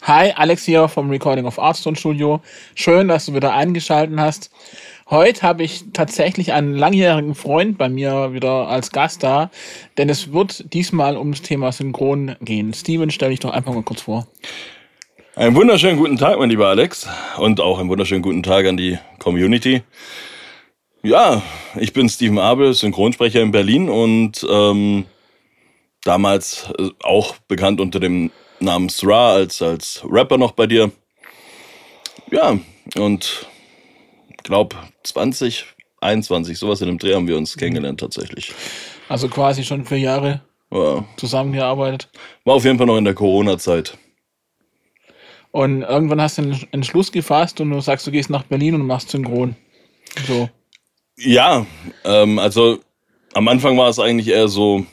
Hi, Alex hier vom Recording of Artstone Studio. Schön, dass du wieder eingeschaltet hast. Heute habe ich tatsächlich einen langjährigen Freund bei mir wieder als Gast da, denn es wird diesmal ums Thema Synchron gehen. Steven, stell dich doch einfach mal kurz vor. Einen wunderschönen guten Tag, mein lieber Alex, und auch einen wunderschönen guten Tag an die Community. Ja, ich bin Steven Abel, Synchronsprecher in Berlin und damals auch bekannt unter dem Namen Thra als Rapper noch bei dir. Ja, und glaube 2021, sowas in dem Dreh haben wir uns kennengelernt tatsächlich. Also quasi schon 4 Jahre Ja. zusammengearbeitet. War auf jeden Fall noch in der Corona-Zeit. Und irgendwann hast du einen Entschluss gefasst und du sagst, du gehst nach Berlin und machst Synchron. So. Ja, also am Anfang war es eigentlich eher so,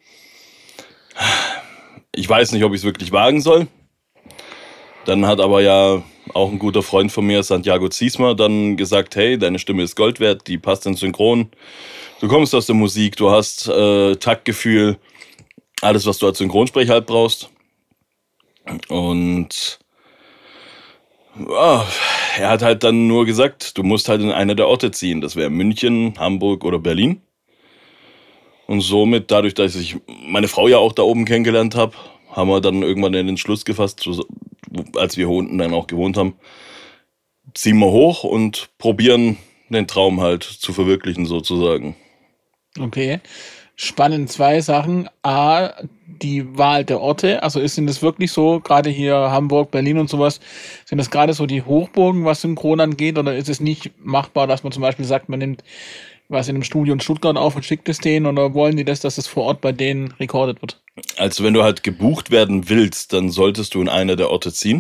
ich weiß nicht, ob ich es wirklich wagen soll. Dann hat aber ja auch ein guter Freund von mir, Santiago Ziesmer, dann gesagt, hey, deine Stimme ist Gold wert, die passt in Synchron. Du kommst aus der Musik, du hast Taktgefühl, alles, was du als Synchronsprecher halt brauchst. Und er hat halt dann nur gesagt, du musst halt in einer der Orte ziehen. Das wäre München, Hamburg oder Berlin. Und somit, dadurch, dass ich meine Frau ja auch da oben kennengelernt habe, haben wir dann irgendwann den Entschluss gefasst, als wir unten dann auch gewohnt haben, ziehen wir hoch und probieren den Traum halt zu verwirklichen sozusagen. Okay. Spannend 2 Sachen. A, die Wahl der Orte. Also sind das wirklich so, gerade hier Hamburg, Berlin und sowas, sind das gerade so die Hochburgen, was Synchron angeht? Oder ist es nicht machbar, dass man zum Beispiel sagt, man nimmt was in einem Studio in Stuttgart auf und schickt es denen? Oder wollen die das, dass es vor Ort bei denen recorded wird? Also wenn du halt gebucht werden willst, dann solltest du in einer der Orte ziehen.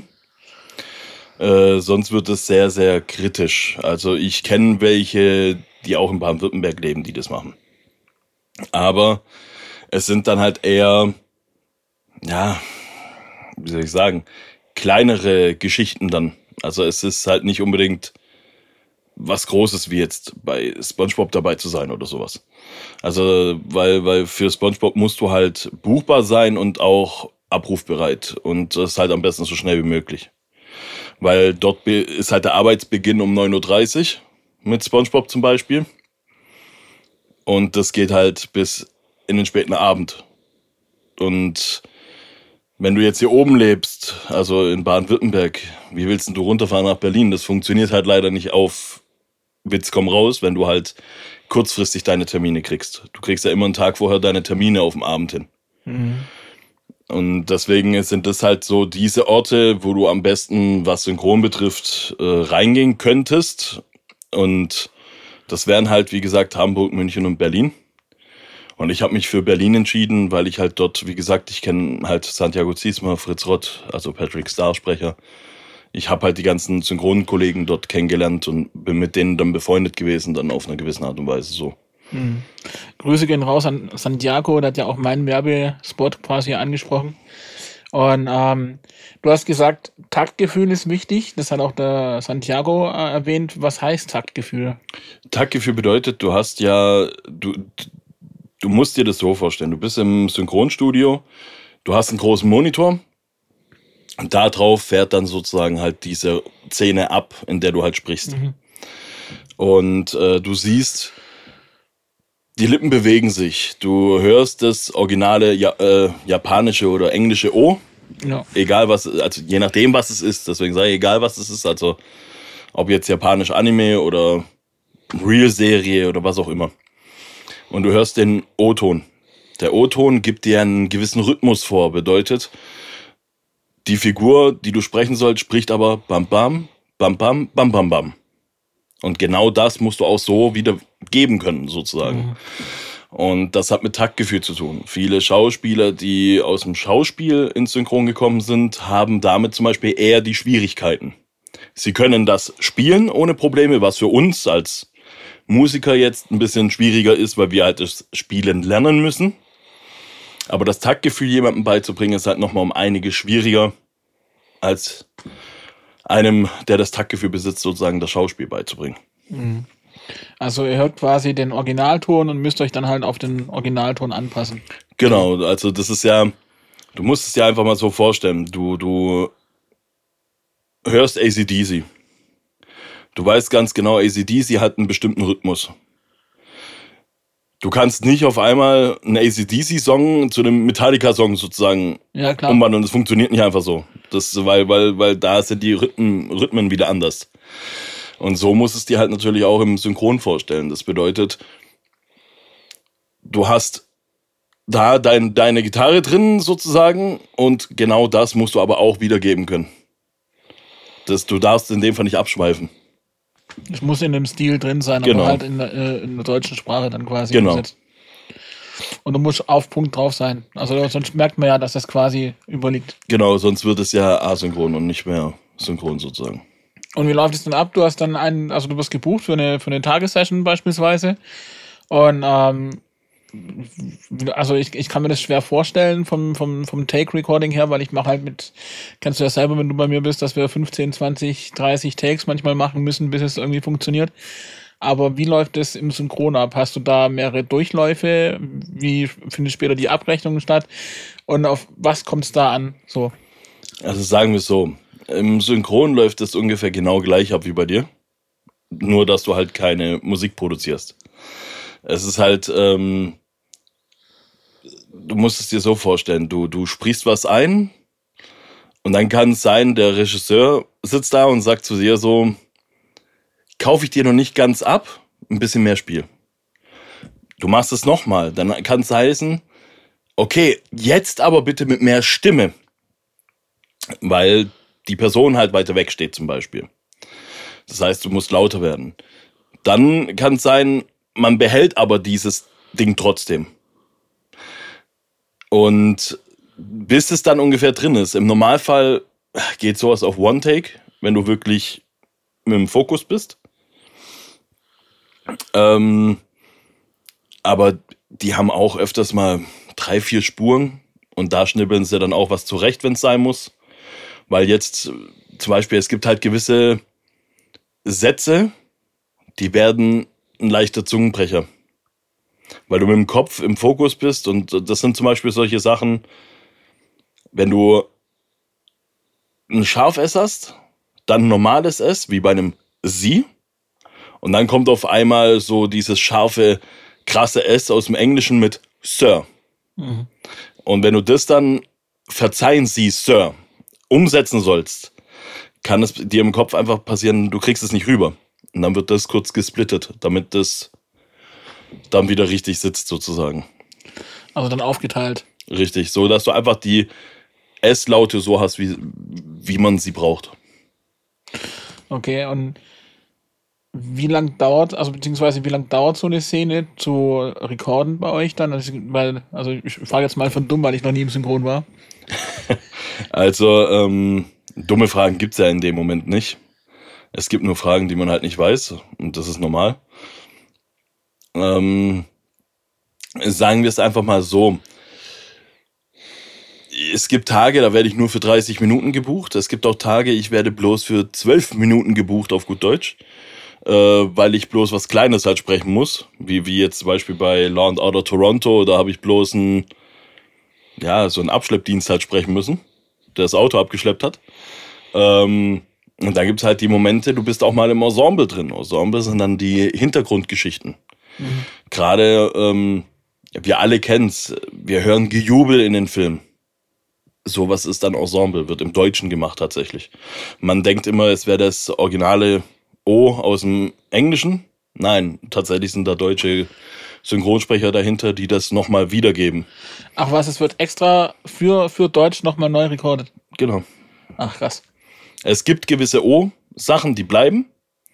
Sonst wird es sehr, sehr kritisch. Also ich kenne welche, die auch in Baden-Württemberg leben, die das machen. Aber es sind dann halt eher, ja, wie soll ich sagen, kleinere Geschichten dann. Also es ist halt nicht unbedingt was Großes wie jetzt bei SpongeBob dabei zu sein oder sowas. Also weil für SpongeBob musst du halt buchbar sein und auch abrufbereit. Und das halt am besten so schnell wie möglich. Weil dort ist halt der Arbeitsbeginn um 9:30 Uhr mit SpongeBob zum Beispiel. Und das geht halt bis in den späten Abend. Und wenn du jetzt hier oben lebst, also in Baden-Württemberg, wie willst denn du runterfahren nach Berlin? Das funktioniert halt leider nicht auf Witz komm raus, wenn du halt kurzfristig deine Termine kriegst. Du kriegst ja immer einen Tag vorher deine Termine auf dem Abend hin. Mhm. Und deswegen sind das halt so diese Orte, wo du am besten, was Synchron betrifft, reingehen könntest. Und das wären halt, wie gesagt, Hamburg, München und Berlin. Und ich habe mich für Berlin entschieden, weil ich halt dort, wie gesagt, ich kenne halt Santiago Ziesmer, Fritz Rott, also Patrick Star-Sprecher. Ich habe halt die ganzen Synchronkollegen dort kennengelernt und bin mit denen dann befreundet gewesen, dann auf eine gewisse Art und Weise so. Mhm. Grüße gehen raus an Santiago, der hat ja auch meinen Werbespot quasi angesprochen. Und du hast gesagt, Taktgefühl ist wichtig. Das hat auch der Santiago erwähnt. Was heißt Taktgefühl? Taktgefühl bedeutet, du hast ja, du musst dir das so vorstellen. Du bist im Synchronstudio, du hast einen großen Monitor und da drauf fährt dann sozusagen halt diese Szene ab, in der du halt sprichst. Mhm. Und du siehst, die Lippen bewegen sich. Du hörst das originale japanische oder englische O. Ja. Egal was, also je nachdem was es ist. Deswegen sage ich, egal was es ist. Also ob jetzt japanisch Anime oder Real-Serie oder was auch immer. Und du hörst den O-Ton. Der O-Ton gibt dir einen gewissen Rhythmus vor. Bedeutet, die Figur, die du sprechen sollst, spricht aber bam bam, bam bam, bam bam bam. Und genau das musst du auch so wieder geben können, sozusagen. Mhm. Und das hat mit Taktgefühl zu tun. Viele Schauspieler, die aus dem Schauspiel ins Synchron gekommen sind, haben damit zum Beispiel eher die Schwierigkeiten. Sie können das spielen ohne Probleme, was für uns als Musiker jetzt ein bisschen schwieriger ist, weil wir halt das Spielen lernen müssen. Aber das Taktgefühl jemandem beizubringen, ist halt nochmal um einiges schwieriger, als einem, der das Taktgefühl besitzt, sozusagen das Schauspiel beizubringen. Mhm. Also ihr hört quasi den Originalton und müsst euch dann halt auf den Originalton anpassen. Genau, also das ist ja, du musst es dir einfach mal so vorstellen. Du hörst AC/DC. Du weißt ganz genau, AC/DC hat einen bestimmten Rhythmus. Du kannst nicht auf einmal einen AC/DC-Song zu einem Metallica-Song sozusagen umwandeln. Das funktioniert nicht einfach so. Weil da sind die Rhythmen wieder anders. Und so musst es dir halt natürlich auch im Synchron vorstellen. Das bedeutet, du hast da deine Gitarre drin sozusagen und genau das musst du aber auch wiedergeben können. Du darfst in dem Fall nicht abschweifen. Es muss in dem Stil drin sein, genau. aber halt in der deutschen Sprache dann quasi genau. umsetzt. Und du musst auf Punkt drauf sein. Also sonst merkt man ja, dass das quasi überliegt. Genau, sonst wird es ja asynchron und nicht mehr synchron sozusagen. Und wie läuft es dann ab? Du hast dann du wirst gebucht für eine Tagessession beispielsweise. Und ich kann mir das schwer vorstellen vom Take-Recording her, weil ich mache halt kennst du ja selber, wenn du bei mir bist, dass wir 15, 20, 30 Takes manchmal machen müssen, bis es irgendwie funktioniert. Aber wie läuft es im Synchron ab? Hast du da mehrere Durchläufe? Wie findet später die Abrechnung statt? Und auf was kommt es da an? So. Also sagen wir es so, im Synchron läuft es ungefähr genau gleich ab wie bei dir. Nur, dass du halt keine Musik produzierst. Es ist halt, du musst es dir so vorstellen, du sprichst was ein und dann kann es sein, der Regisseur sitzt da und sagt zu dir so, kaufe ich dir noch nicht ganz ab, ein bisschen mehr Spiel. Du machst es nochmal, dann kann es heißen, okay, jetzt aber bitte mit mehr Stimme, weil die Person halt weiter weg steht zum Beispiel. Das heißt, du musst lauter werden. Dann kann es sein, man behält aber dieses Ding trotzdem. Und bis es dann ungefähr drin ist. Im Normalfall geht sowas auf One-Take, wenn du wirklich mit dem Fokus bist. Aber die haben auch öfters mal 3, 4 Spuren und da schnibbeln sie dann auch was zurecht, wenn es sein muss. Weil jetzt zum Beispiel, es gibt halt gewisse Sätze, die werden ein leichter Zungenbrecher. Weil du mit dem Kopf im Fokus bist und das sind zum Beispiel solche Sachen, wenn du ein scharfes hast, dann ein normales S, wie bei einem Sie, und dann kommt auf einmal so dieses scharfe, krasse S aus dem Englischen mit Sir. Mhm. Und wenn du das dann, verzeihen Sie, Sir, umsetzen sollst, kann es dir im Kopf einfach passieren, du kriegst es nicht rüber. Und dann wird das kurz gesplittet, damit das dann wieder richtig sitzt sozusagen. Also dann aufgeteilt. Richtig, so dass du einfach die S-Laute so hast, wie man sie braucht. Okay, und wie lang dauert so eine Szene zu recorden bei euch dann? Also ich frage jetzt mal von dumm, weil ich noch nie im Synchron war. Also, dumme Fragen gibt's ja in dem Moment nicht. Es gibt nur Fragen, die man halt nicht weiß und das ist normal. Sagen wir es einfach mal so. Es gibt Tage, da werde ich nur für 30 Minuten gebucht. Es gibt auch Tage, ich werde bloß für 12 Minuten gebucht auf gut Deutsch, weil ich bloß was Kleines halt sprechen muss. Wie jetzt zum Beispiel bei Law & Order Toronto, da habe ich bloß so einen Abschleppdienst halt sprechen müssen, der das Auto abgeschleppt hat. Und da gibt's halt die Momente, du bist auch mal im Ensemble drin. Ensemble sind dann die Hintergrundgeschichten. Mhm. Gerade, wir alle kennen's, wir hören Gejubel in den Filmen. Sowas ist dann Ensemble, wird im Deutschen gemacht tatsächlich. Man denkt immer, es wäre das originale O aus dem Englischen. Nein, tatsächlich sind da deutsche Synchronsprecher dahinter, die das nochmal wiedergeben. Ach was, es wird extra für Deutsch nochmal neu recorded? Genau. Ach krass. Es gibt gewisse O-Sachen, die bleiben.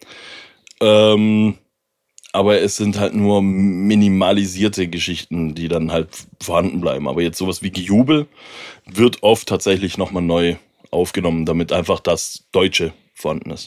Aber es sind halt nur minimalisierte Geschichten, die dann halt vorhanden bleiben. Aber jetzt sowas wie Gejubel wird oft tatsächlich nochmal neu aufgenommen, damit einfach das Deutsche vorhanden ist.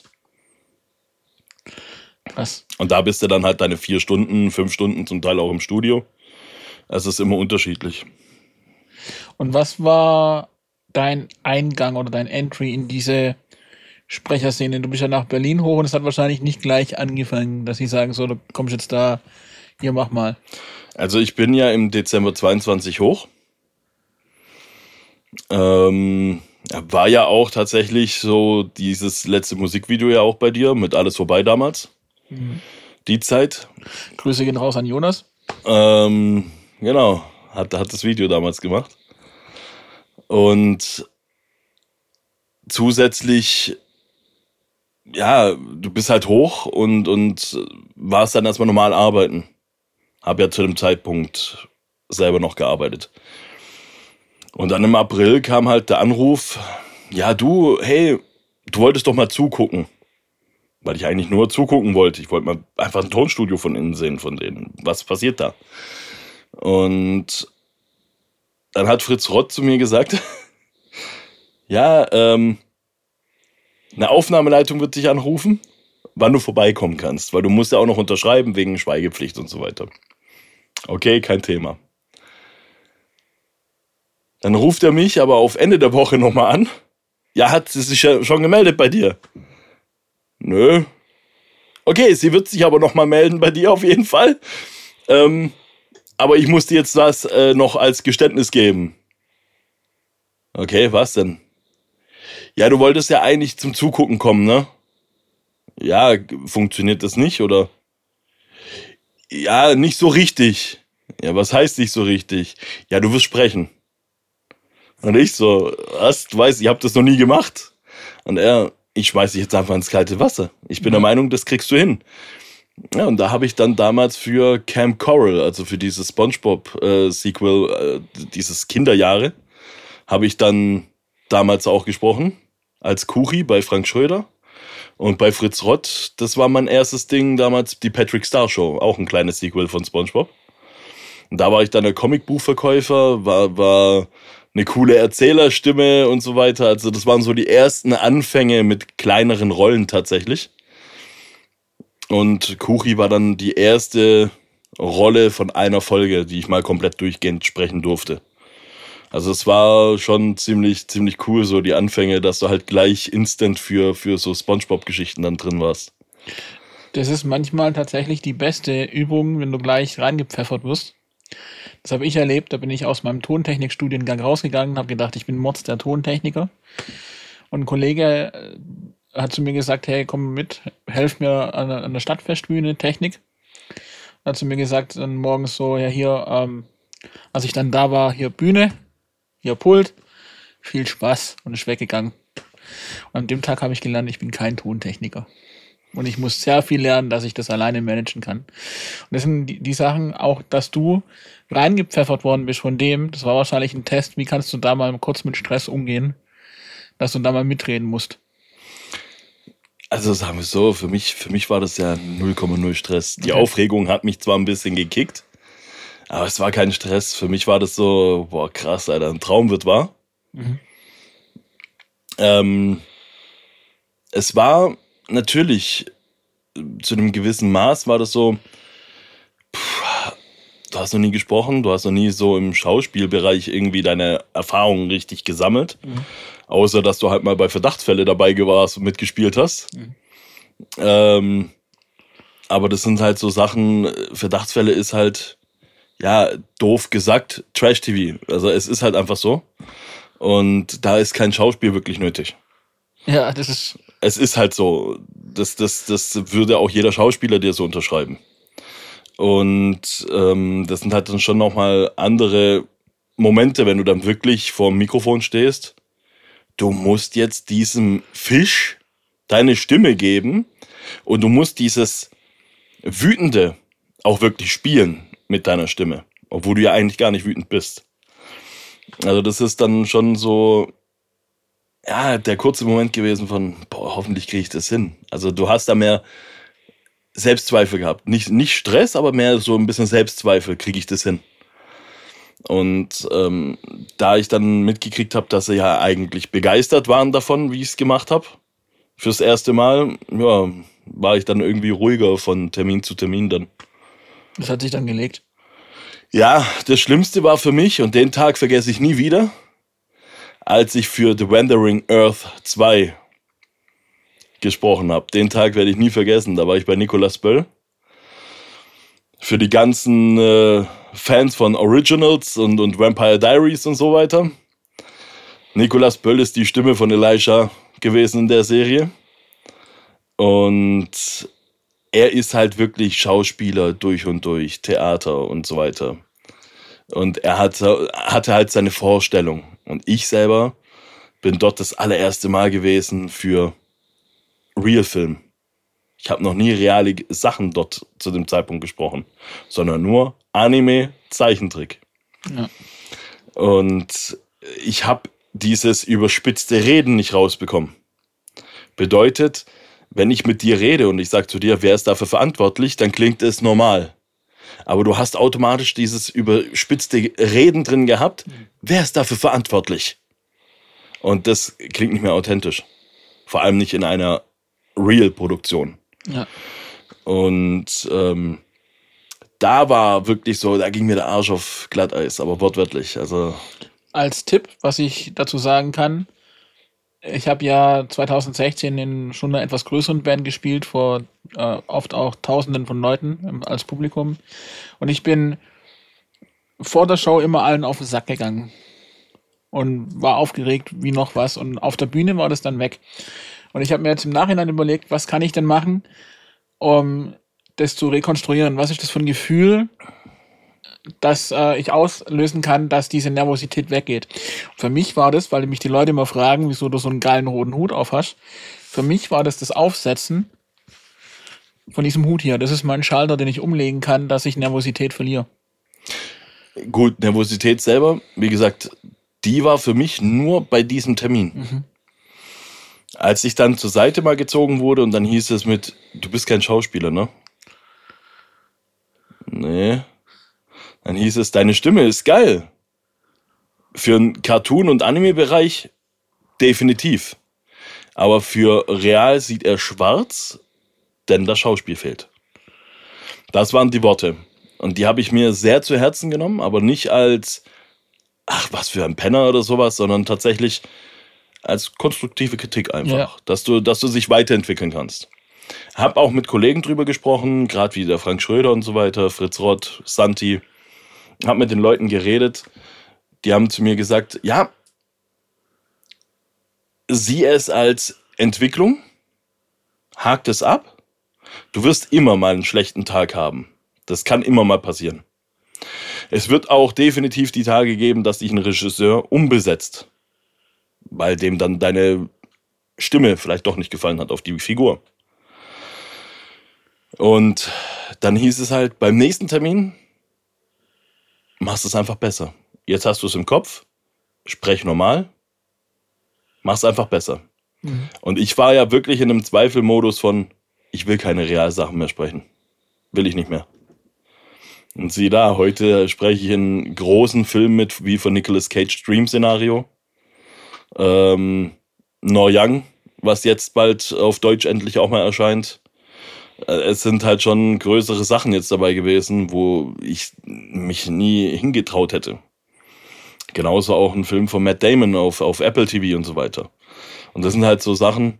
Krass. Und da bist du dann halt deine 4 Stunden, 5 Stunden zum Teil auch im Studio. Es ist immer unterschiedlich. Und was war dein Eingang oder dein Entry in diese Sprecherszene? Du bist ja nach Berlin hoch und es hat wahrscheinlich nicht gleich angefangen, dass sie sagen, so, du kommst jetzt da, hier, mach mal. Also ich bin ja im Dezember 22 hoch. War ja auch tatsächlich so dieses letzte Musikvideo ja auch bei dir mit Alles vorbei damals. Die Zeit. Grüße gehen raus an Jonas. Genau, hat das Video damals gemacht. Und zusätzlich, ja, du bist halt hoch und warst dann erstmal normal arbeiten. Hab ja zu dem Zeitpunkt selber noch gearbeitet. Und dann im April kam halt der Anruf, ja du, hey, du wolltest doch mal zugucken. Weil ich eigentlich nur zugucken wollte. Ich wollte mal einfach ein Tonstudio von innen sehen von denen. Was passiert da? Und dann hat Fritz Rott zu mir gesagt, ja, eine Aufnahmeleitung wird dich anrufen, wann du vorbeikommen kannst. Weil du musst ja auch noch unterschreiben wegen Schweigepflicht und so weiter. Okay, kein Thema. Dann ruft er mich aber auf Ende der Woche nochmal an. Ja, hat sie sich ja schon gemeldet bei dir? Nö. Okay, sie wird sich aber nochmal melden bei dir auf jeden Fall. Aber ich muss dir jetzt das noch als Geständnis geben. Okay, was denn? Ja, du wolltest ja eigentlich zum Zugucken kommen, ne? Ja, funktioniert das nicht, oder? Ja, nicht so richtig. Ja, was heißt nicht so richtig? Ja, du wirst sprechen. Und ich so, was? Du weißt, ich habe das noch nie gemacht. Und er, ich schmeiß dich jetzt einfach ins kalte Wasser. Ich bin der Meinung, das kriegst du hin. Ja, und da habe ich dann damals für Camp Coral, also für dieses SpongeBob-Sequel, dieses Kinderjahre, habe ich dann damals auch gesprochen. Als Kuchi bei Frank Schröder. Und bei Fritz Rott, das war mein erstes Ding damals, die Patrick Star Show, auch ein kleines Sequel von SpongeBob. Und da war ich dann der Comicbuchverkäufer, war eine coole Erzählerstimme und so weiter. Also das waren so die ersten Anfänge mit kleineren Rollen tatsächlich. Und Kuchi war dann die erste Rolle von einer Folge, die ich mal komplett durchgehend sprechen durfte. Also es war schon ziemlich cool, so die Anfänge, dass du halt gleich instant für so SpongeBob-Geschichten dann drin warst. Das ist manchmal tatsächlich die beste Übung, wenn du gleich reingepfeffert wirst. Das habe ich erlebt, da bin ich aus meinem Tontechnikstudiengang rausgegangen und habe gedacht, ich bin Mords der Tontechniker. Und ein Kollege hat zu mir gesagt, hey, komm mit, helf mir an der Stadtfestbühne, Technik. Hat zu mir gesagt, dann morgens so, ja hier, als ich dann da war, hier Bühne, hier Pult, viel Spaß und ist weggegangen. Und an dem Tag habe ich gelernt, ich bin kein Tontechniker. Und ich muss sehr viel lernen, dass ich das alleine managen kann. Und das sind die Sachen auch, dass du reingepfeffert worden bist von dem, das war wahrscheinlich ein Test, wie kannst du da mal kurz mit Stress umgehen, dass du da mal mitreden musst. Also sagen wir so, für mich war das ja 0,0 Stress. Die Aufregung hat mich zwar ein bisschen gekickt, aber es war kein Stress. Für mich war das so, boah krass, Alter, ein Traum wird wahr. Es war natürlich, zu einem gewissen Maß war das so, du hast noch nie gesprochen, du hast noch nie so im Schauspielbereich irgendwie deine Erfahrungen richtig gesammelt. Außer, dass du halt mal bei Verdachtsfälle dabei warst und mitgespielt hast. Aber das sind halt so Sachen, Verdachtsfälle ist halt, ja, doof gesagt, Trash-TV. Also es ist halt einfach so. Und da ist kein Schauspiel wirklich nötig. Ja, das ist... Es ist halt so. Das würde auch jeder Schauspieler dir so unterschreiben. Und das sind halt dann schon nochmal andere Momente, wenn du dann wirklich vor dem Mikrofon stehst. Du musst jetzt diesem Fisch deine Stimme geben und du musst dieses Wütende auch wirklich spielen mit deiner Stimme, obwohl du ja eigentlich gar nicht wütend bist. Also das ist dann schon so, ja, der kurze Moment gewesen von, boah, hoffentlich kriege ich das hin. Also du hast da mehr Selbstzweifel gehabt. Nicht Stress, aber mehr so ein bisschen Selbstzweifel, kriege ich das hin. Und da ich dann mitgekriegt habe, dass sie ja eigentlich begeistert waren davon, wie ich es gemacht habe, fürs erste Mal, ja, war ich dann irgendwie ruhiger von Termin zu Termin dann. Das hat sich dann gelegt. Ja, das Schlimmste war für mich, und den Tag vergesse ich nie wieder, als ich für The Wandering Earth 2 gesprochen habe. Den Tag werde ich nie vergessen. Da war ich bei Nicolas Böll. Für die ganzen Fans von Originals und Vampire Diaries und so weiter. Nicolas Böll ist die Stimme von Elijah gewesen in der Serie. Und er ist halt wirklich Schauspieler durch und durch, Theater und so weiter. Und er hatte halt seine Vorstellung. Und ich selber bin dort das allererste Mal gewesen für Real-Film. Ich habe noch nie reale Sachen dort zu dem Zeitpunkt gesprochen, sondern nur Anime, Zeichentrick. Ja. Und ich habe dieses überspitzte Reden nicht rausbekommen. Bedeutet, wenn ich mit dir rede und ich sage zu dir, wer ist dafür verantwortlich, dann klingt es normal. Aber du hast automatisch dieses überspitzte Reden drin gehabt. Wer ist dafür verantwortlich? Und das klingt nicht mehr authentisch. Vor allem nicht in einer Real-Produktion. Ja. Und da war wirklich so, da ging mir der Arsch auf Glatteis, aber wortwörtlich. Also Als Tipp, was ich dazu sagen kann, ich habe ja 2016 in schon einer etwas größeren Band gespielt, vor oft auch Tausenden von Leuten als Publikum. Und ich bin vor der Show immer allen auf den Sack gegangen und war aufgeregt wie noch was. Und auf der Bühne war das dann weg. Und ich habe mir jetzt im Nachhinein überlegt, was kann ich denn machen, um das zu rekonstruieren? Was ist das für ein Gefühl, dass ich auslösen kann, dass diese Nervosität weggeht? Und für mich war das, weil mich die Leute immer fragen, wieso du so einen geilen roten Hut auf hast, für mich war das Aufsetzen von diesem Hut hier. Das ist mein Schalter, den ich umlegen kann, dass ich Nervosität verliere. gut, Nervosität selber, wie gesagt, die war für mich nur bei diesem Termin. Als ich dann zur Seite mal gezogen wurde und dann hieß es du bist kein Schauspieler, ne? Nee. Dann hieß es, deine Stimme ist geil. Für einen Cartoon- und Anime-Bereich definitiv. Aber für real sieht er schwarz, denn das Schauspiel fehlt. Das waren die Worte. Und die habe ich mir sehr zu Herzen genommen, aber nicht als, ach, was für ein Penner oder sowas, sondern tatsächlich als konstruktive Kritik einfach. Ja. Dass du sich weiterentwickeln kannst. Hab auch mit Kollegen drüber gesprochen, gerade wie der Frank Schröder und so weiter, Fritz Rott, Santi. Hab mit den Leuten geredet. Die haben zu mir gesagt, ja, sieh es als Entwicklung, hakt es ab. Du wirst immer mal einen schlechten Tag haben. Das kann immer mal passieren. Es wird auch definitiv die Tage geben, dass dich ein Regisseur umbesetzt, weil dem dann deine Stimme vielleicht doch nicht gefallen hat auf die Figur. Und dann hieß es halt, beim nächsten Termin machst du es einfach besser. Jetzt hast du es im Kopf, sprech normal, mach es einfach besser. Und ich war ja wirklich in einem Zweifelmodus von, ich will keine Realsachen mehr sprechen. Will ich nicht mehr. Und sieh da, heute spreche ich in großen Filmen mit, wie von Nicolas Cage Dream-Szenario. Nor Young, was jetzt bald auf Deutsch endlich auch mal erscheint. Es sind halt schon größere Sachen jetzt dabei gewesen, wo ich mich nie hingetraut hätte. Genauso auch ein Film von Matt Damon auf Apple TV und so weiter. Und das sind halt so Sachen,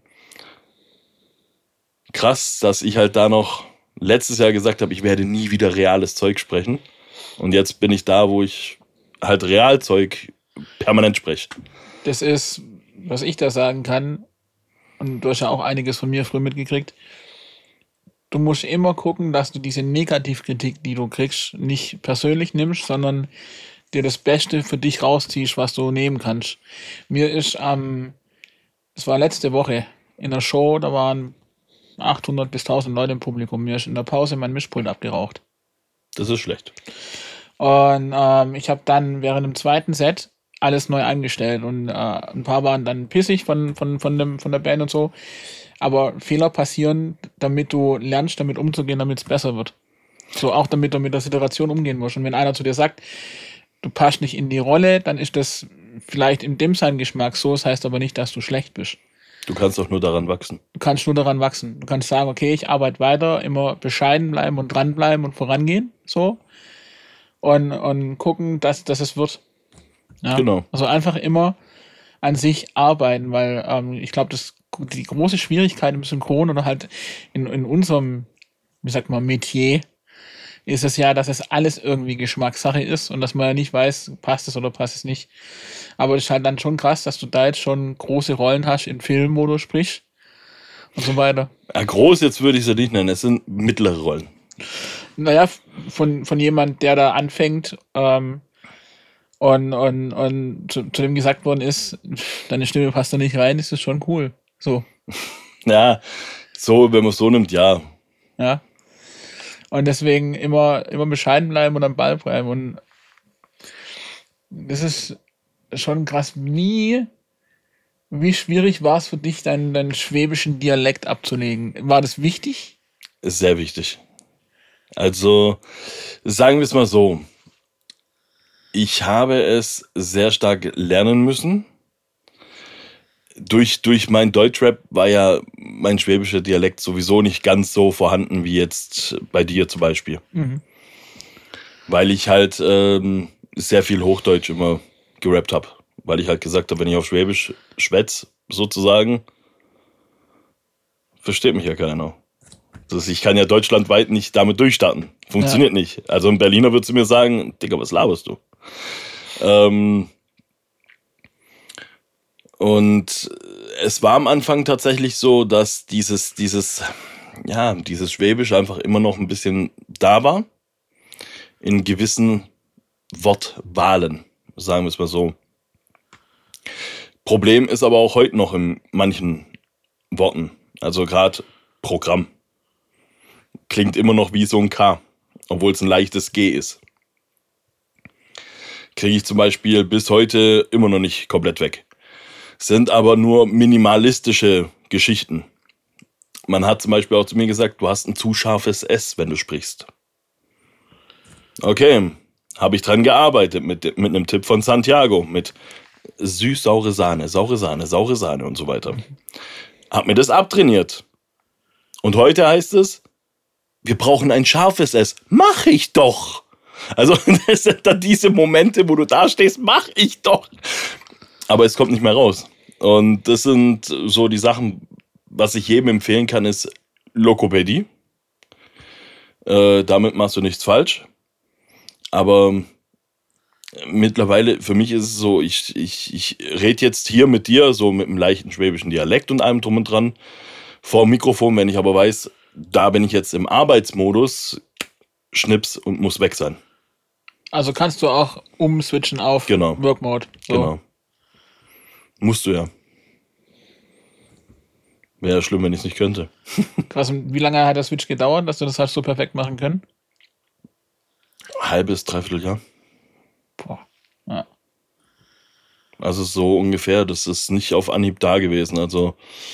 krass, dass ich halt da noch letztes Jahr gesagt habe, ich werde nie wieder reales Zeug sprechen. Und jetzt bin ich da, wo ich halt Realzeug permanent spreche. Das ist, was ich da sagen kann, und du hast ja auch einiges von mir früher mitgekriegt, du musst immer gucken, dass du diese Negativkritik, die du kriegst, nicht persönlich nimmst, sondern dir das Beste für dich rausziehst, was du nehmen kannst. Mir ist das war letzte Woche in der Show, da waren 800 bis 1000 Leute im Publikum. Mir ist in der Pause mein Mischpult abgeraucht. Das ist schlecht. Und ich habe dann während dem zweiten Set alles neu eingestellt und ein paar waren dann pissig von der Band und so. Aber Fehler passieren, damit du lernst, damit umzugehen, damit es besser wird. So auch damit du mit der Situation umgehen musst. Und wenn einer zu dir sagt, du passt nicht in die Rolle, dann ist das vielleicht in dem sein Geschmack so. Das heißt aber nicht, dass du schlecht bist. Du kannst auch nur daran wachsen. Du kannst nur daran wachsen. Du kannst sagen, okay, ich arbeite weiter, immer bescheiden bleiben und dranbleiben und vorangehen. So. Und gucken, dass es wird. Ja? Genau. Also einfach immer an sich arbeiten, weil ich glaube, die große Schwierigkeit im Synchron oder halt in unserem, wie sagt man, Metier ist es ja, dass es alles irgendwie Geschmackssache ist und dass man ja nicht weiß, passt es oder passt es nicht. Aber es ist halt dann schon krass, dass du da jetzt schon große Rollen hast in Filmen, wo du sprichst und so weiter. Ja, groß jetzt würde ich sie nicht nennen, es sind mittlere Rollen. Naja, von jemand, der da anfängt und zu dem gesagt worden ist, deine Stimme passt da nicht rein, ist das schon cool. So, Ja, so, wenn man es so nimmt, ja. ja. Und deswegen immer bescheiden bleiben und am Ball bleiben. Und das ist schon krass. Wie schwierig war es für dich, deinen schwäbischen Dialekt abzulegen? War das wichtig? Ist sehr wichtig. Also, sagen wir es mal so. Ich habe es sehr stark lernen müssen. Durch mein Deutschrap war ja mein schwäbischer Dialekt sowieso nicht ganz so vorhanden wie jetzt bei dir zum Beispiel. Mhm. Weil ich halt sehr viel Hochdeutsch immer gerappt habe. Weil ich halt gesagt habe, wenn ich auf Schwäbisch schwätz, sozusagen, versteht mich ja keiner. Ich kann ja deutschlandweit nicht damit durchstarten. Funktioniert nicht. Also ein Berliner würde zu mir sagen, Digga, was laberst du? Und es war am Anfang tatsächlich so, dass dieses Schwäbisch einfach immer noch ein bisschen da war. In gewissen Wortwahlen, sagen wir es mal so. Problem ist aber auch heute noch in manchen Worten. Also gerade Programm. Klingt immer noch wie so ein K, obwohl es ein leichtes G ist. Kriege ich zum Beispiel bis heute immer noch nicht komplett weg. Sind aber nur minimalistische Geschichten. Man hat zum Beispiel auch zu mir gesagt, du hast ein zu scharfes S, wenn du sprichst. Okay, habe ich dran gearbeitet mit einem Tipp von Santiago, mit süß-saure Sahne, saure Sahne, saure Sahne und so weiter. Hab mir das abtrainiert. Und heute heißt es, wir brauchen ein scharfes S. Mach ich doch! Also das sind dann diese Momente, wo du da stehst, mach ich doch! Aber es kommt nicht mehr raus. Und das sind so die Sachen, was ich jedem empfehlen kann, ist Lokopädie. Damit machst du nichts falsch. Aber mittlerweile, für mich ist es so, ich rede jetzt hier mit dir, so mit einem leichten schwäbischen Dialekt und allem drum und dran, vor dem Mikrofon, wenn ich aber weiß, da bin ich jetzt im Arbeitsmodus, schnips und muss weg sein. Also kannst du auch umswitchen auf Work Mode. So. Genau. Musst du ja. Wäre schlimm, wenn ich es nicht könnte. Krass, und wie lange hat der Switch gedauert, dass du das halt so perfekt machen können? Halbes, dreiviertel Jahr. Boah. Ja. Also so ungefähr, das ist nicht auf Anhieb da gewesen. Also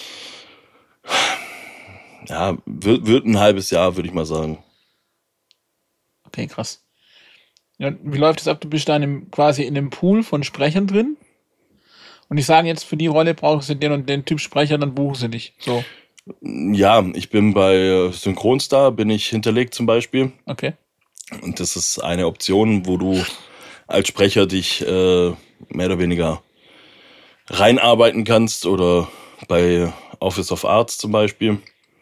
ja, wird ein halbes Jahr, würde ich mal sagen. Okay, krass. Ja, wie läuft es ab? Du bist dann quasi in dem Pool von Sprechern drin und die sagen jetzt, für die Rolle brauchen sie den und den Typ Sprecher, dann buchen sie dich. So. Ja, ich bin bei Synchronstar, bin ich hinterlegt zum Beispiel. Okay. Und das ist eine Option, wo du als Sprecher dich mehr oder weniger reinarbeiten kannst oder bei Office of Arts zum Beispiel.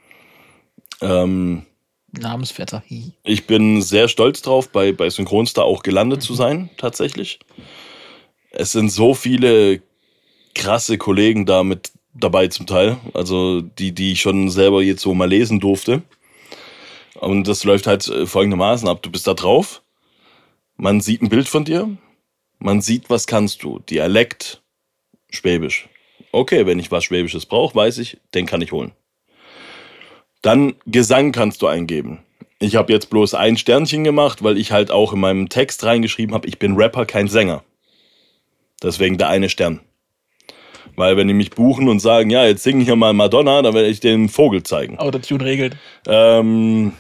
Namensvetter. Ich bin sehr stolz drauf, bei Synchronstar auch gelandet zu sein, tatsächlich. Es sind so viele krasse Kollegen da mit dabei zum Teil, also die ich schon selber jetzt so mal lesen durfte. Und das läuft halt folgendermaßen ab. Du bist da drauf, man sieht ein Bild von dir, man sieht, was kannst du. Dialekt, Schwäbisch. Okay, wenn ich was Schwäbisches brauche, weiß ich, den kann ich holen. Dann Gesang kannst du eingeben. Ich habe jetzt bloß ein Sternchen gemacht, weil ich halt auch in meinem Text reingeschrieben habe, ich bin Rapper, kein Sänger. Deswegen der eine Stern. Weil wenn die mich buchen und sagen, ja, jetzt singen hier mal Madonna, dann werde ich den Vogel zeigen. Autotune regelt. Dann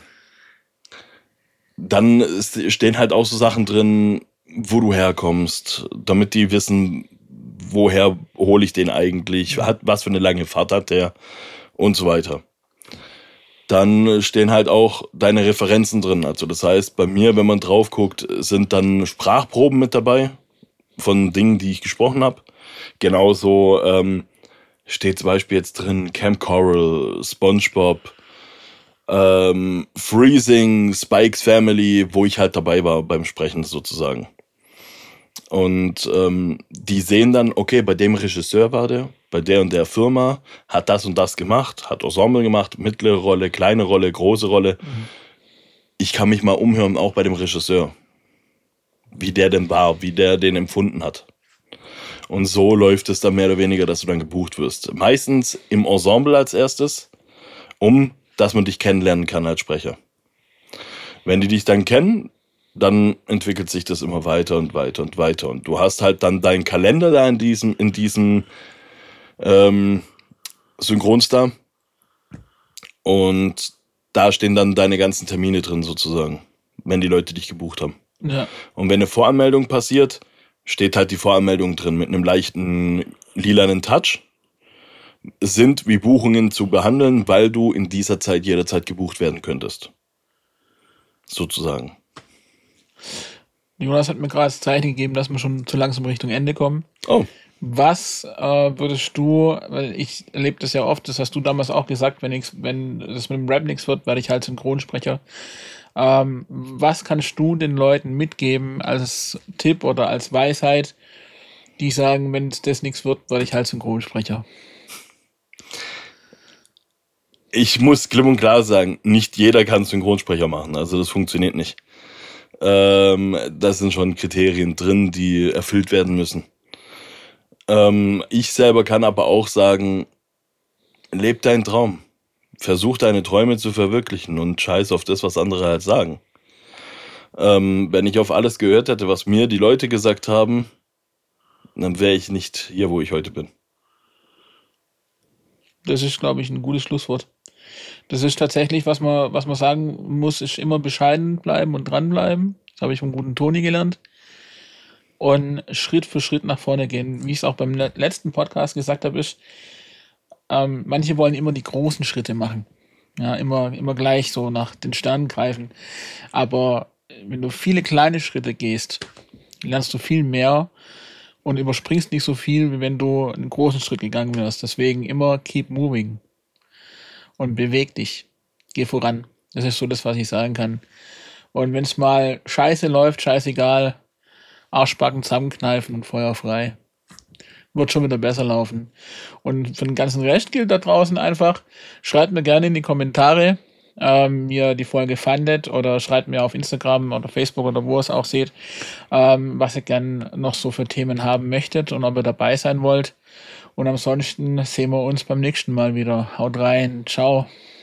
stehen halt auch so Sachen drin, wo du herkommst, damit die wissen, woher hole ich den eigentlich, was für eine lange Fahrt hat der und so weiter. Dann stehen halt auch deine Referenzen drin. Also das heißt, bei mir, wenn man drauf guckt, sind dann Sprachproben mit dabei von Dingen, die ich gesprochen habe. Genauso steht zum Beispiel jetzt drin Camp Coral, SpongeBob, Freezing, Spikes Family, wo ich halt dabei war beim Sprechen sozusagen. Und die sehen dann, okay, bei dem Regisseur war der, bei der und der Firma, hat das und das gemacht, hat Ensemble gemacht, mittlere Rolle, kleine Rolle, große Rolle. Ich kann mich mal umhören, auch bei dem Regisseur, wie der denn war, wie der den empfunden hat. Und so läuft es dann mehr oder weniger, dass du dann gebucht wirst. Meistens im Ensemble als erstes, dass man dich kennenlernen kann als Sprecher. Wenn die dich dann kennen, dann entwickelt sich das immer weiter und weiter und weiter. Und du hast halt dann deinen Kalender da in diesem Synchronstar. Und da stehen dann deine ganzen Termine drin sozusagen, wenn die Leute dich gebucht haben. Ja. Und wenn eine Voranmeldung passiert, steht halt die Voranmeldung drin mit einem leichten lilanen Touch. Sind wie Buchungen zu behandeln, weil du in dieser Zeit jederzeit gebucht werden könntest. Sozusagen. Jonas hat mir gerade das Zeichen gegeben, dass wir schon zu langsam Richtung Ende kommen. Oh. Was würdest du, weil ich erlebe das ja oft, das hast du damals auch gesagt, wenn das mit dem Rap nichts wird, werde ich halt Synchronsprecher. Was kannst du den Leuten mitgeben als Tipp oder als Weisheit, die sagen, wenn das nichts wird, werde ich halt Synchronsprecher? Ich muss klipp und klar sagen, nicht jeder kann Synchronsprecher machen. Also das funktioniert nicht. Da sind schon Kriterien drin, die erfüllt werden müssen. Ich selber kann aber auch sagen, leb deinen Traum. Versuch deine Träume zu verwirklichen und scheiß auf das, was andere halt sagen. Wenn ich auf alles gehört hätte, was mir die Leute gesagt haben, dann wäre ich nicht hier, wo ich heute bin. Das ist, glaube ich, ein gutes Schlusswort. Das ist tatsächlich, was man sagen muss, ist immer bescheiden bleiben und dranbleiben. Das habe ich vom guten Toni gelernt. Und Schritt für Schritt nach vorne gehen. Wie ich es auch beim letzten Podcast gesagt habe, ist, manche wollen immer die großen Schritte machen. Ja, immer gleich so nach den Sternen greifen. Aber wenn du viele kleine Schritte gehst, lernst du viel mehr und überspringst nicht so viel, wie wenn du einen großen Schritt gegangen wärst. Deswegen immer keep moving. Und beweg dich. Geh voran. Das ist so das, was ich sagen kann. Und wenn es mal scheiße läuft, scheißegal, Arschbacken zusammenkneifen und Feuer frei. Wird schon wieder besser laufen. Und für den ganzen Rest gilt da draußen einfach, schreibt mir gerne in die Kommentare, wie ihr die Folge fandet, oder schreibt mir auf Instagram oder Facebook oder wo ihr es auch seht, was ihr gerne noch so für Themen haben möchtet und ob ihr dabei sein wollt. Und ansonsten sehen wir uns beim nächsten Mal wieder. Haut rein. Ciao.